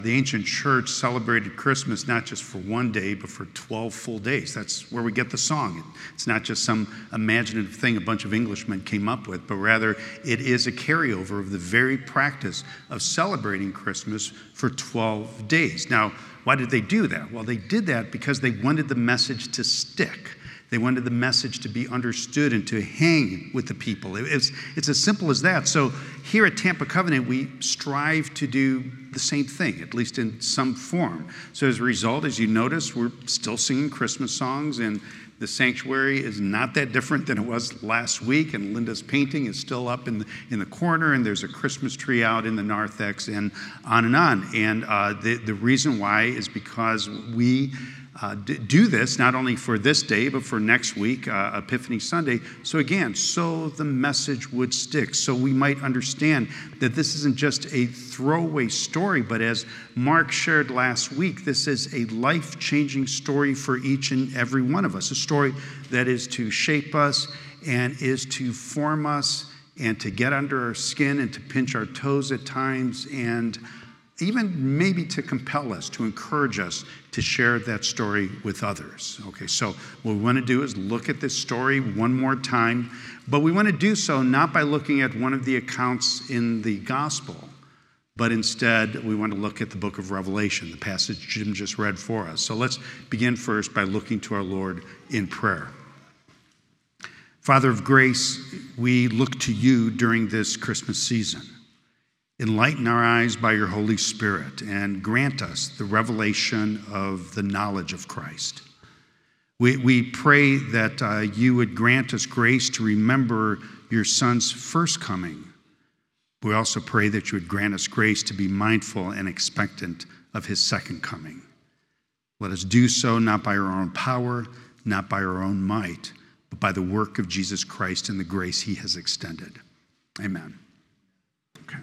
The ancient church celebrated Christmas not just for one day, but for 12 full days. That's where we get the song. It's not just some imaginative thing a bunch of Englishmen came up with, but rather it is a carryover of the very practice of celebrating Christmas for 12 days. Now, why did they do that? Well, they did that because they wanted the message to stick. They wanted the message to be understood and to hang with the people. It's as simple as that. So here at Tampa Covenant, we strive to do the same thing, at least in some form. So as a result, as you notice, we're still singing Christmas songs, and the sanctuary is not that different than it was last week, and Linda's painting is still up in the corner, and there's a Christmas tree out in the narthex, and on and on. And the reason why is because we do this not only for this day, but for next week, Epiphany Sunday. So again, so the message would stick, so we might understand that this isn't just a throwaway story, but as Mark shared last week, this is a life-changing story for each and every one of us, a story that is to shape us and is to form us and to get under our skin and to pinch our toes at times, and even maybe to compel us, to encourage us to share that story with others. Okay, so what we want to do is look at this story one more time, but we want to do so not by looking at one of the accounts in the gospel, but instead we want to look at the book of Revelation, the passage Jim just read for us. So let's begin first by looking to our Lord in prayer. Father of grace, we look to you during this Christmas season. Enlighten our eyes by your Holy Spirit and grant us the revelation of the knowledge of Christ. We pray that you would grant us grace to remember your Son's first coming. We also pray that you would grant us grace to be mindful and expectant of his second coming. Let us do so not by our own power, not by our own might, but by the work of Jesus Christ and the grace he has extended. Amen. Okay.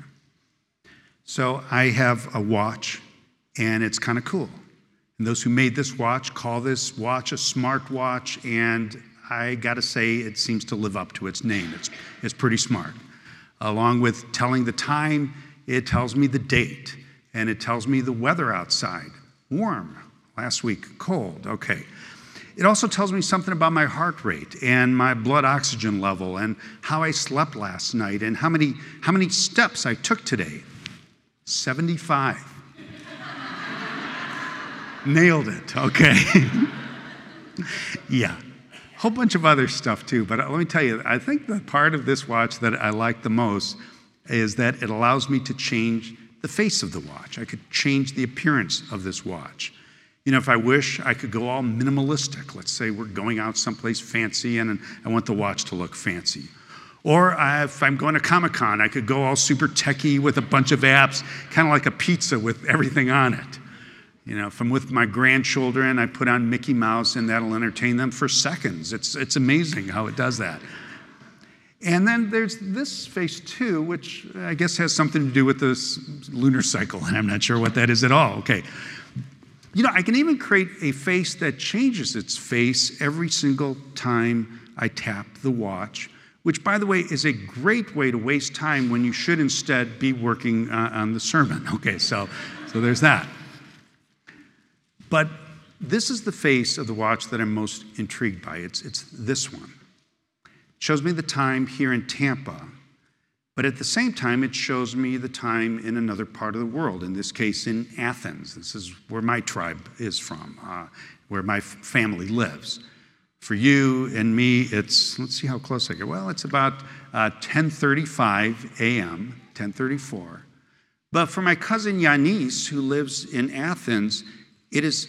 So I have a watch, and it's kind of cool. And those who made this watch call this watch a smart watch, and I got to say it seems to live up to its name. It's pretty smart. Along with telling the time, it tells me the date, and it tells me the weather outside. Warm. Last week, cold. Okay. It also tells me something about my heart rate and my blood oxygen level and how I slept last night and how many steps I took today. 75. Nailed it, okay. Yeah, a whole bunch of other stuff too, but let me tell you, I think the part of this watch that I like the most is that it allows me to change the face of the watch. I could change the appearance of this watch. You know, if I wish, I could go all minimalistic. Let's say we're going out someplace fancy and I want the watch to look fancy. Or if I'm going to Comic-Con, I could go all super techie with a bunch of apps, kind of like a pizza with everything on it. You know, if I'm with my grandchildren, I put on Mickey Mouse and that'll entertain them for seconds. It's amazing how it does that. And then there's this face too, which I guess has something to do with this lunar cycle, and I'm not sure what that is at all. Okay. You know, I can even create a face that changes its face every single time I tap the watch, which, by the way, is a great way to waste time when you should instead be working on the sermon. Okay, so there's that. But this is the face of the watch that I'm most intrigued by. It's this one. It shows me the time here in Tampa, but at the same time, it shows me the time in another part of the world, in this case in Athens. This is where my tribe is from, where my family lives. For you and me, let's see how close I get. Well, it's about 10:35 a.m., 10:34. But for my cousin Yanis, who lives in Athens, it is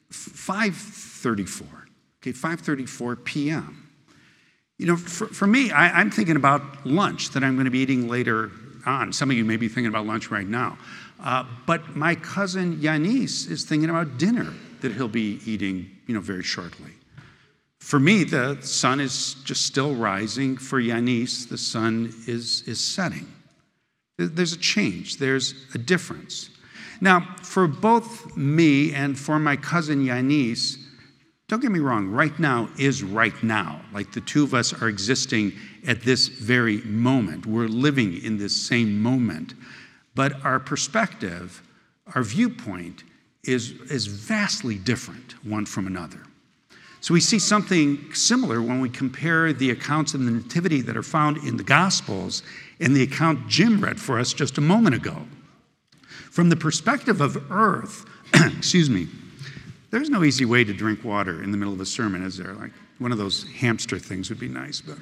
5:34, okay, 5:34 p.m. You know, for me, I'm thinking about lunch that I'm going to be eating later on. Some of you may be thinking about lunch right now. But my cousin Yanis is thinking about dinner that he'll be eating, very shortly. For me, the sun is just still rising. For Yanis, the sun is setting. There's a change. There's a difference. Now, for both me and for my cousin Yanis, don't get me wrong, right now is right now. Like the two of us are existing at this very moment. We're living in this same moment. But our perspective, our viewpoint is vastly different one from another. So we see something similar when we compare the accounts of the Nativity that are found in the Gospels and the account Jim read for us just a moment ago. From the perspective of earth, excuse me, there's no easy way to drink water in the middle of a sermon, is there? Like one of those hamster things would be nice, but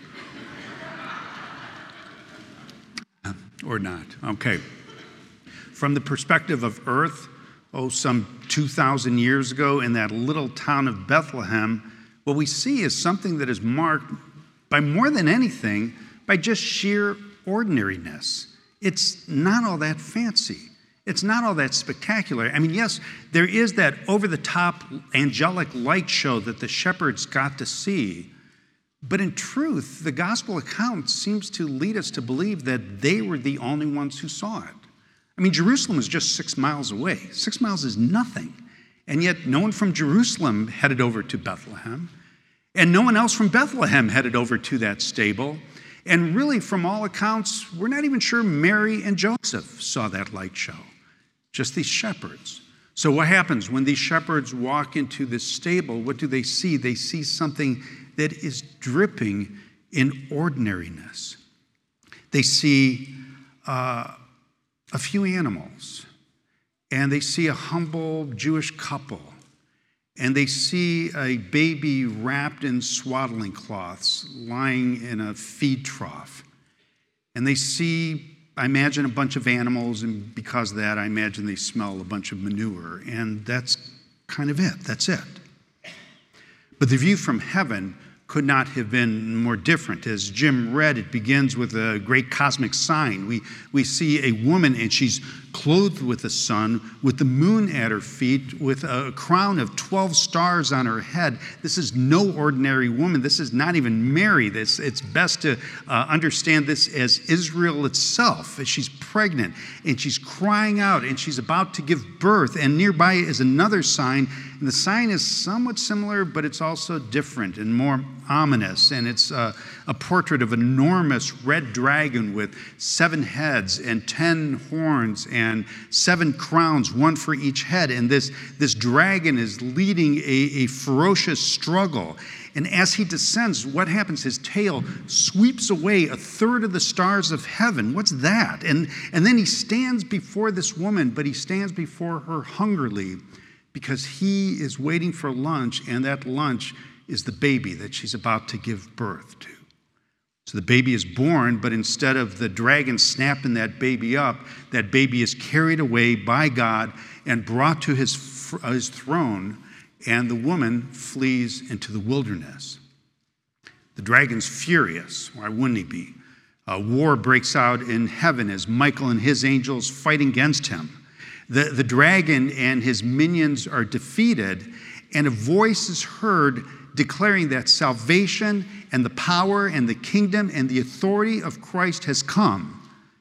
or not. Okay. From the perspective of earth, some 2,000 years ago in that little town of Bethlehem, what we see is something that is marked by more than anything, by just sheer ordinariness. It's not all that fancy. It's not all that spectacular. I mean, yes, there is that over-the-top angelic light show that the shepherds got to see, but in truth, the gospel account seems to lead us to believe that they were the only ones who saw it. I mean, Jerusalem is just 6 miles away. 6 miles is nothing. And yet no one from Jerusalem headed over to Bethlehem. And no one else from Bethlehem headed over to that stable. And really, from all accounts, we're not even sure Mary and Joseph saw that light show. Just these shepherds. So what happens when these shepherds walk into this stable? What do they see? They see something that is dripping in ordinariness. They see a few animals, and they see a humble Jewish couple, and they see a baby wrapped in swaddling cloths lying in a feed trough. And they see, I imagine, a bunch of animals, and because of that, I imagine they smell a bunch of manure, and that's kind of it. That's it. But the view from heaven could not have been more different. As Jim read, it begins with a great cosmic sign. We see a woman, and she's clothed with the sun, with the moon at her feet, with a crown of 12 stars on her head. This is no ordinary woman. This is not even Mary. It's best to understand this as Israel itself. She's pregnant, and she's crying out, and she's about to give birth. And nearby is another sign, and the sign is somewhat similar, but it's also different and more ominous. And it's a portrait of an enormous red dragon with 7 heads and 10 horns and 7 crowns, one for each head. And this dragon is leading a ferocious struggle. And as he descends, what happens? His tail sweeps away 1/3 of the stars of heaven. What's that? And then he stands before this woman, but he stands before her hungrily because he is waiting for lunch, and that lunch is the baby that she's about to give birth to. So the baby is born, but instead of the dragon snapping that baby up, that baby is carried away by God and brought to his throne, and the woman flees into the wilderness. The dragon's furious. Why wouldn't he be? A war breaks out in heaven as Michael and his angels fight against him. The dragon and his minions are defeated, and a voice is heard declaring that salvation and the power and the kingdom and the authority of Christ has come.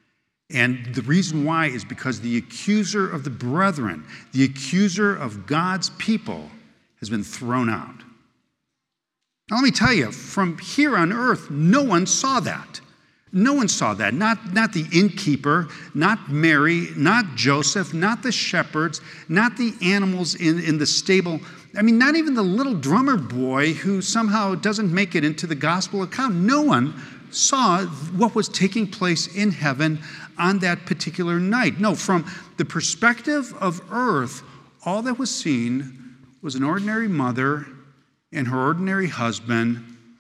And the reason why is because the accuser of the brethren, the accuser of God's people, has been thrown out. Now let me tell you, from here on earth, no one saw that. No one saw that. Not the innkeeper, not Mary, not Joseph, not the shepherds, not the animals in the stable. I mean, not even the little drummer boy who somehow doesn't make it into the gospel account. No one saw what was taking place in heaven on that particular night. No, from the perspective of earth, all that was seen was an ordinary mother and her ordinary husband,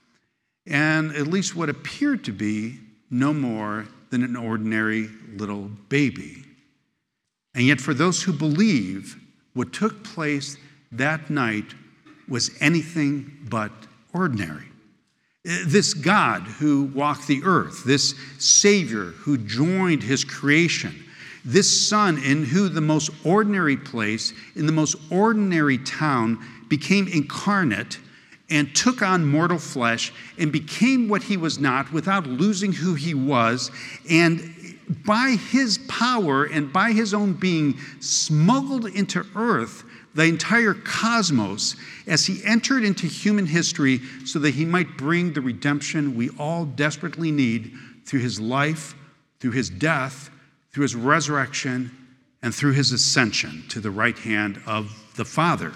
and at least what appeared to be no more than an ordinary little baby. And yet for those who believe, what took place that night was anything but ordinary. This God who walked the earth, this Savior who joined his creation, this Son in who the most ordinary place, in the most ordinary town, became incarnate and took on mortal flesh and became what he was not without losing who he was, and by his power and by his own being smuggled into earth the entire cosmos as he entered into human history so that he might bring the redemption we all desperately need through his life, through his death, through his resurrection, and through his ascension to the right hand of the Father.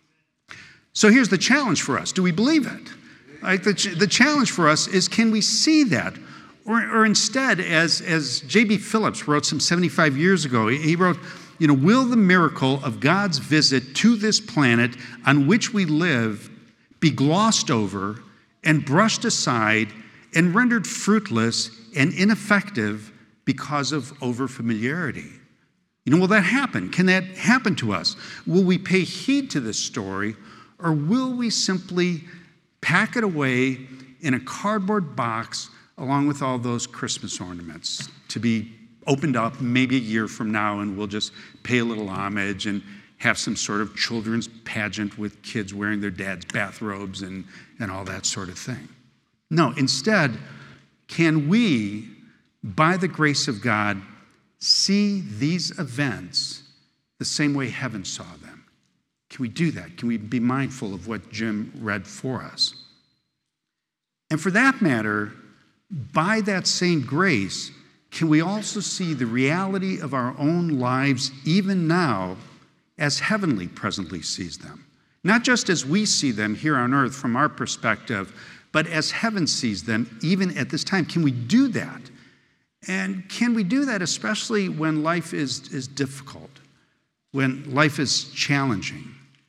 So here's the challenge for us. Do we believe it? Like the challenge for us is, can we see that? Or instead, as J.B. Phillips wrote some 75 years ago, he wrote, will the miracle of God's visit to this planet on which we live be glossed over and brushed aside and rendered fruitless and ineffective because of overfamiliarity? Will that happen? Can that happen to us? Will we pay heed to this story, or will we simply pack it away in a cardboard box along with all those Christmas ornaments to be opened up maybe a year from now, and we'll just pay a little homage and have some sort of children's pageant with kids wearing their dad's bathrobes and all that sort of thing? No, instead, can we, by the grace of God, see these events the same way heaven saw them? Can we do that? Can we be mindful of what Jim read for us? And for that matter, by that same grace, can we also see the reality of our own lives even now as heavenly presently sees them? Not just as we see them here on earth from our perspective, but as heaven sees them even at this time. Can we do that? And can we do that especially when life is difficult, when life is challenging?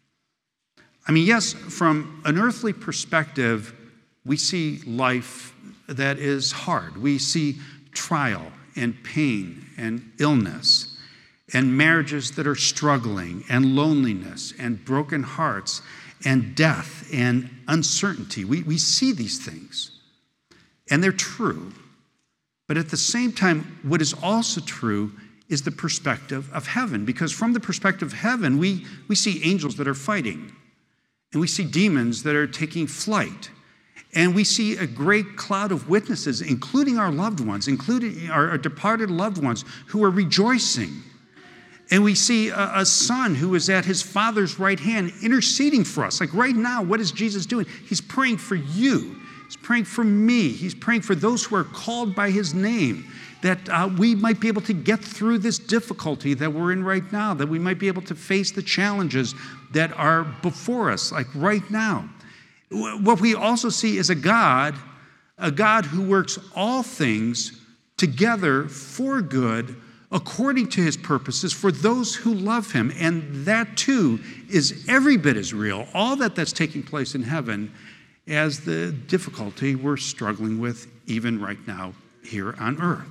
Yes, from an earthly perspective, we see life that is hard. We see trial and pain and illness and marriages that are struggling and loneliness and broken hearts and death and uncertainty. We see these things, and they're true. But at the same time, what is also true is the perspective of heaven, because from the perspective of heaven, we see angels that are fighting, and we see demons that are taking flight. And we see a great cloud of witnesses, including our loved ones, including our departed loved ones, who are rejoicing. And we see a son who is at his Father's right hand interceding for us. Like right now, what is Jesus doing? He's praying for you. He's praying for me. He's praying for those who are called by his name, that we might be able to get through this difficulty that we're in right now, that we might be able to face the challenges that are before us, like right now. What we also see is a God who works all things together for good according to his purposes for those who love him. And that too is every bit as real, all that's taking place in heaven, as the difficulty we're struggling with even right now here on earth.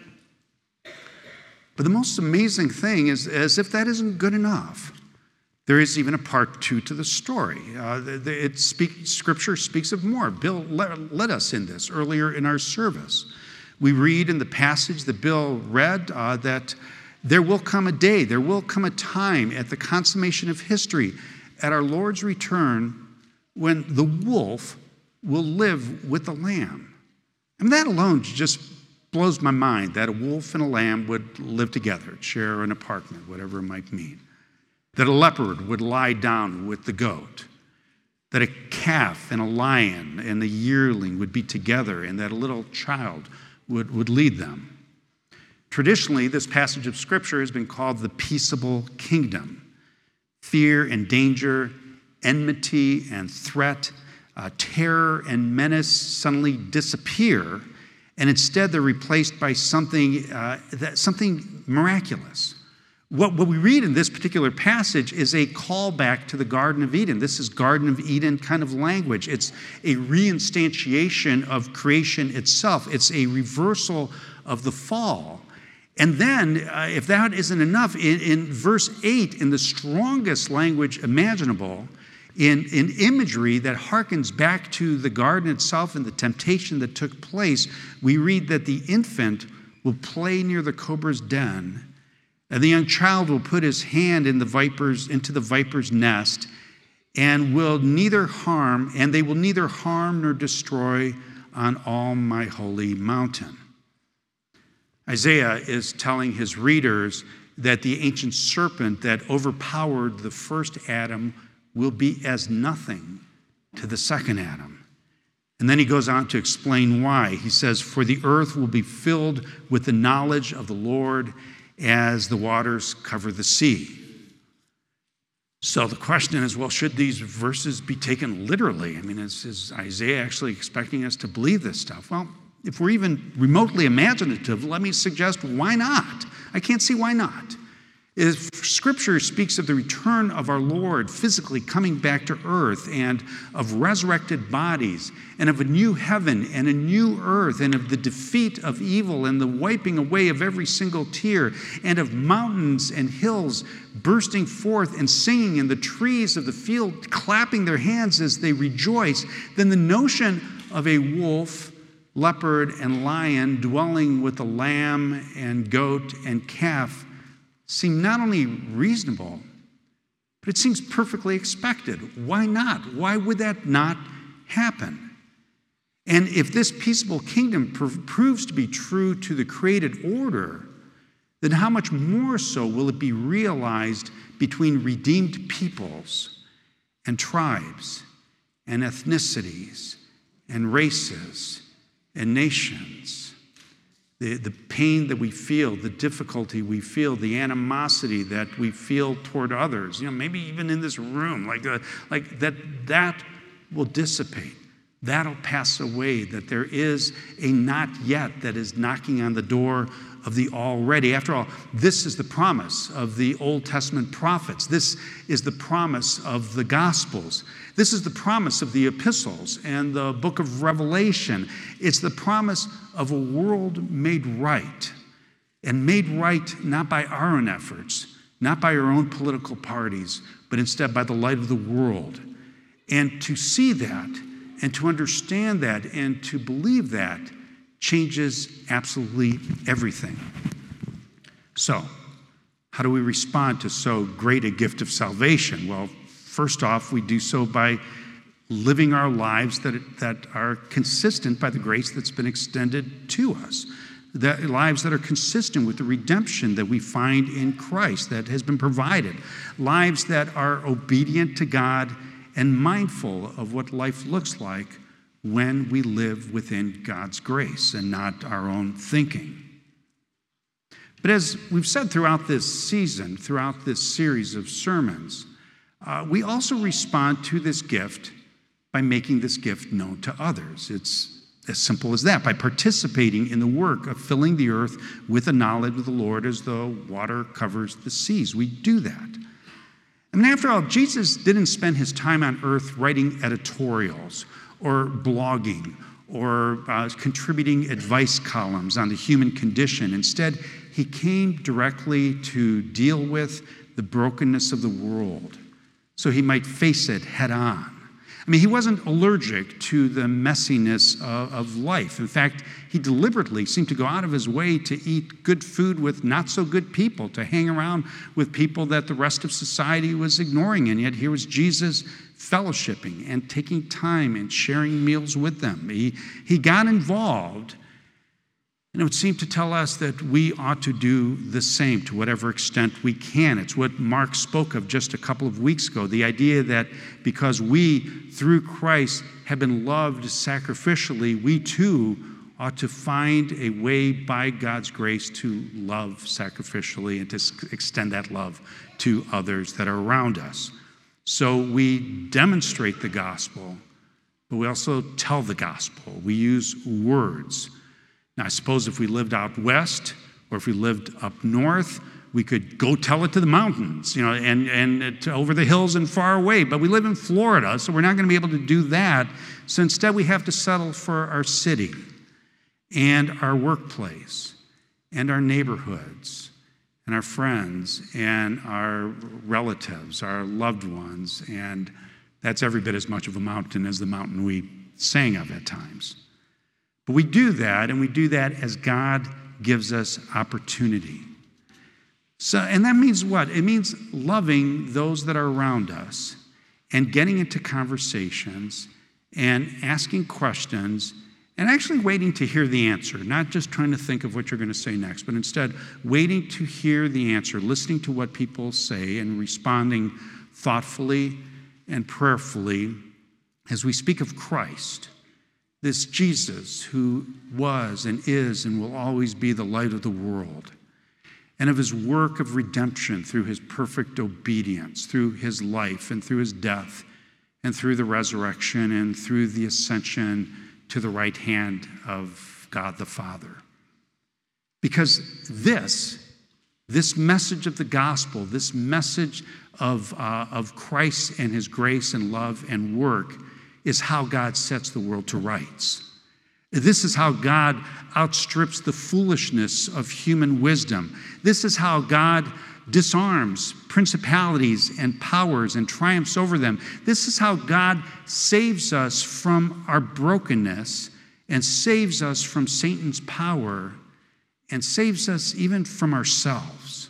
But the most amazing thing is, as if that isn't good enough, there is even a part 2 to the story. Scripture speaks of more. Bill led us in this earlier in our service. We read in the passage that Bill read that there will come a day, there will come a time at the consummation of history, at our Lord's return, when the wolf will live with the lamb. That alone just blows my mind, that a wolf and a lamb would live together, share an apartment, whatever it might mean. That a leopard would lie down with the goat, that a calf and a lion and a yearling would be together, and that a little child would lead them. Traditionally, this passage of Scripture has been called the peaceable kingdom. Fear and danger, enmity and threat, terror and menace suddenly disappear, and instead they're replaced by something miraculous. What we read in this particular passage is a callback to the Garden of Eden. This is Garden of Eden kind of language. It's a reinstantiation of creation itself. It's a reversal of the fall. And then, if that isn't enough, in verse 8, in the strongest language imaginable, in imagery that harkens back to the garden itself and the temptation that took place, we read that the infant will play near the cobra's den, and the young child will put his hand into the viper's nest, and they will neither harm nor destroy on all my holy mountain. Isaiah is telling his readers that the ancient serpent that overpowered the first Adam will be as nothing to the second Adam. And then he goes on to explain why. He says, "For the earth will be filled with the knowledge of the Lord, as the waters cover the sea. So the question is, well, should these verses be taken literally? I mean, is Isaiah actually expecting us to believe this stuff? Well, if we're even remotely imaginative, let me suggest why not? I can't see why not. If Scripture speaks of the return of our Lord physically coming back to earth, and of resurrected bodies, and of a new heaven and a new earth, and of the defeat of evil and the wiping away of every single tear, and of mountains and hills bursting forth and singing, and the trees of the field clapping their hands as they rejoice, then the notion of a wolf, leopard, and lion dwelling with the lamb and goat and calf seem not only reasonable, but it seems perfectly expected. Why not? Why would that not happen? And if this peaceable kingdom proves to be true to the created order, then how much more so will it be realized between redeemed peoples and tribes and ethnicities and races and nations? The pain that we feel, the difficulty we feel, the animosity that we feel toward others, maybe even in this room, like that will dissipate. That'll pass away, that there is a not yet that is knocking on the door of the already. After all, this is the promise of the Old Testament prophets. This is the promise of the Gospels. This is the promise of the epistles and the book of Revelation. It's the promise of a world made right, and made right not by our own efforts, not by our own political parties, but instead by the light of the world. And to see that, and to understand that, and to believe that changes absolutely everything. So, how do we respond to so great a gift of salvation? Well, first off, we do so by living our lives that are consistent by the grace that's been extended to us. Lives that are consistent with the redemption that we find in Christ that has been provided. Lives that are obedient to God and mindful of what life looks like when we live within God's grace and not our own thinking. But as we've said throughout this season, throughout this series of sermons, we also respond to this gift by making this gift known to others. It's as simple as that, by participating in the work of filling the earth with the knowledge of the Lord as the water covers the seas. We do that. I mean, after all, Jesus didn't spend his time on earth writing editorials or blogging or contributing advice columns on the human condition. Instead, he came directly to deal with the brokenness of the world so he might face it head on. I mean, he wasn't allergic to the messiness of life. In fact, he deliberately seemed to go out of his way to eat good food with not so good people, to hang around with people that the rest of society was ignoring. And yet here was Jesus fellowshipping and taking time and sharing meals with them. He got involved, and it would seem to tell us that we ought to do the same to whatever extent we can. It's what Mark spoke of just a couple of weeks ago, the idea that because we, through Christ, have been loved sacrificially, we too ought to find a way by God's grace to love sacrificially and to extend that love to others that are around us. So we demonstrate the gospel, but we also tell the gospel. We use words. Now, I suppose if we lived out west or if we lived up north, we could go tell it to the mountains, and over the hills and far away. But we live in Florida, so we're not going to be able to do that. So instead, we have to settle for our city and our workplace and our neighborhoods and our friends and our relatives, our loved ones. And that's every bit as much of a mountain as the mountain we sang of at times. But we do that, and we do that as God gives us opportunity. So, and that means what? It means loving those that are around us and getting into conversations and asking questions and actually waiting to hear the answer, not just trying to think of what you're going to say next, but instead waiting to hear the answer, listening to what people say and responding thoughtfully and prayerfully as we speak of Christ. This Jesus who was and is and will always be the light of the world. and of his work of redemption through his perfect obedience, through his life and through his death and through the resurrection and through the ascension to the right hand of God the Father. Because this message of the gospel, this message of Christ and his grace and love and work is how God sets the world to rights. This is how God outstrips the foolishness of human wisdom. This is how God disarms principalities and powers and triumphs over them. This is how God saves us from our brokenness and saves us from Satan's power and saves us even from ourselves.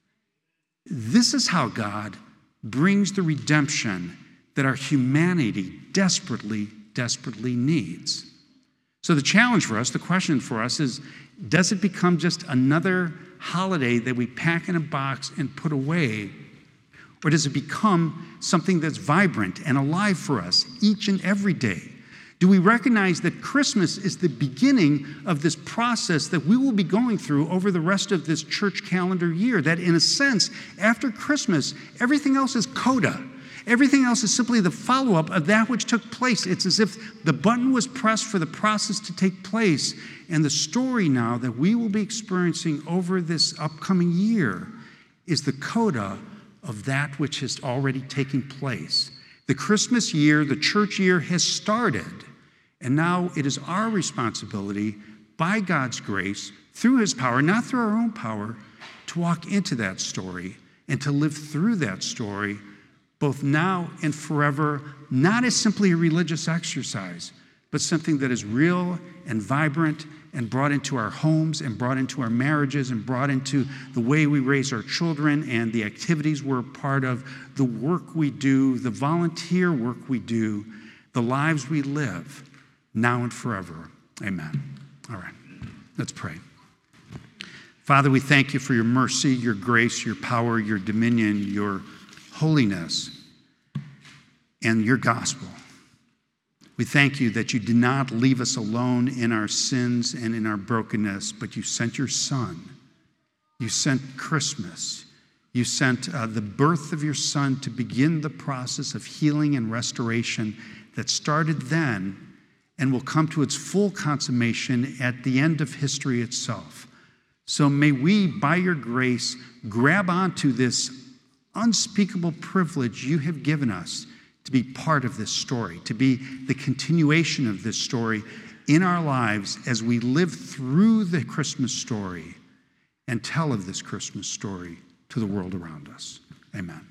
This is how God brings the redemption that our humanity desperately, desperately needs. So the challenge for us, the question for us is, does it become just another holiday that we pack in a box and put away? Or does it become something that's vibrant and alive for us each and every day? Do we recognize that Christmas is the beginning of this process that we will be going through over the rest of this church calendar year? That in a sense, after Christmas, everything else is coda. Everything else is simply the follow-up of that which took place. It's as if the button was pressed for the process to take place. And the story now that we will be experiencing over this upcoming year is the coda of that which has already taken place. The Christmas year, the church year has started. And now it is our responsibility, by God's grace, through his power, not through our own power, to walk into that story and to live through that story both now and forever, not as simply a religious exercise, but something that is real and vibrant and brought into our homes and brought into our marriages and brought into the way we raise our children and the activities we're a part of, the work we do, the volunteer work we do, the lives we live, now and forever. Amen. All right, let's pray. Father, we thank you for your mercy, your grace, your power, your dominion, your holiness, and your gospel. We thank you that you did not leave us alone in our sins and in our brokenness, but you sent your Son. You sent Christmas. You sent the birth of your Son to begin the process of healing and restoration that started then and will come to its full consummation at the end of history itself. So may we, by your grace, grab onto this unspeakable privilege you have given us to be part of this story, to be the continuation of this story in our lives as we live through the Christmas story and tell of this Christmas story to the world around us. Amen.